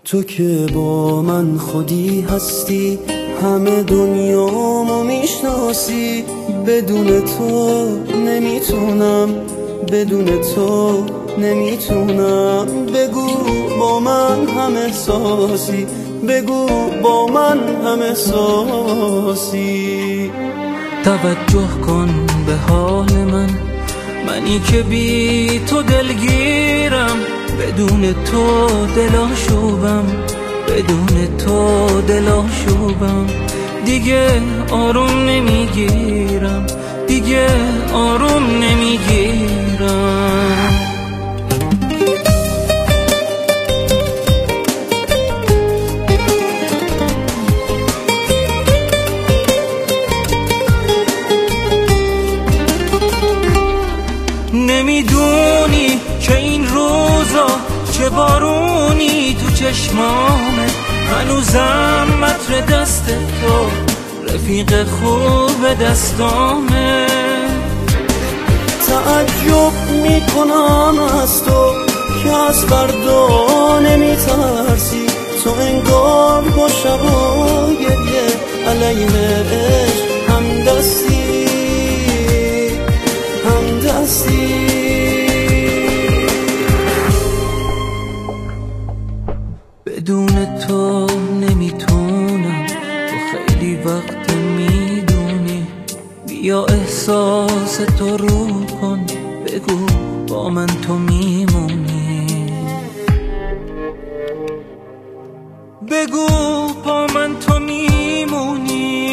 تو که با من خودی هستی، همه دنیامو میشناسی. بدون تو نمیتونم، بدون تو نمیتونم. بگو با من هم احساسی، بگو با من هم احساسی. توجه کن به حال من، منی که بی تو دلگیرم. بدون تو دلاشوبم، بدون تو دلاشوبم. دیگه آروم نمیگیرم، دیگه آروم نمیگیرم. نمیدونی که این روزا چه بارونی تو چشمامه. هنوزم متر دست تو رفیق خوب دستامه. تعجب میکنم از تو که از فردا نمیترسی. تو انگار با شبای گریه علیه عشق همدستی، همدستی. بدون تو نمیتونم، تو خیلی وقت میدونی. بیا احساس تو رو کن، بگو با من تو میمونی. بگو با من تو میمونی.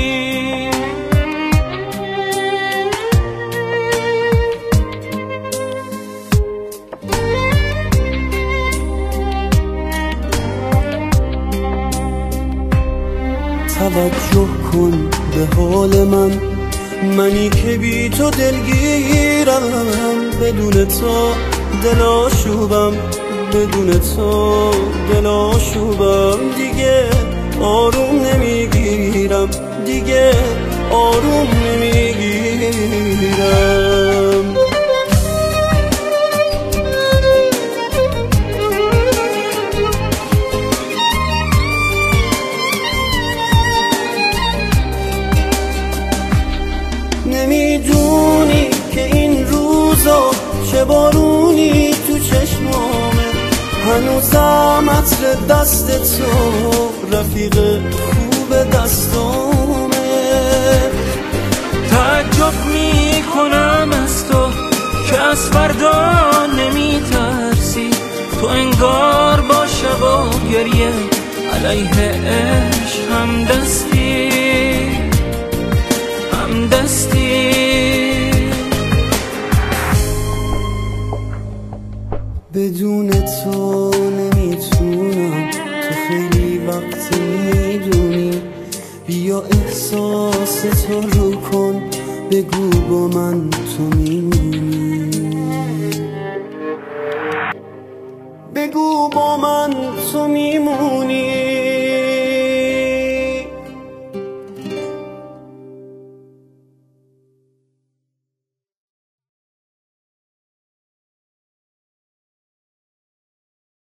توجه کن به حال من، منی که بی تو دلگیرم. بدون تو دلاشوبم، بدون تو دلاشوبم. دیگه آروم نمیگیرم، دیگه آروم نمیگیرم. نمیدونی که این روزا چه بارونی تو چشمامه. هنوزم عطر دست تو رفیق خوب دستامه. تعجب میکنم از تو که از فردا نمیترسی. تو انگار با شب و گریه علیه عشق همدستی، همدستی. بدون تو نمیتونم، تو خیلی وقت میدونی. بیا احساس تو رو کن، بگو با من تو میمونی.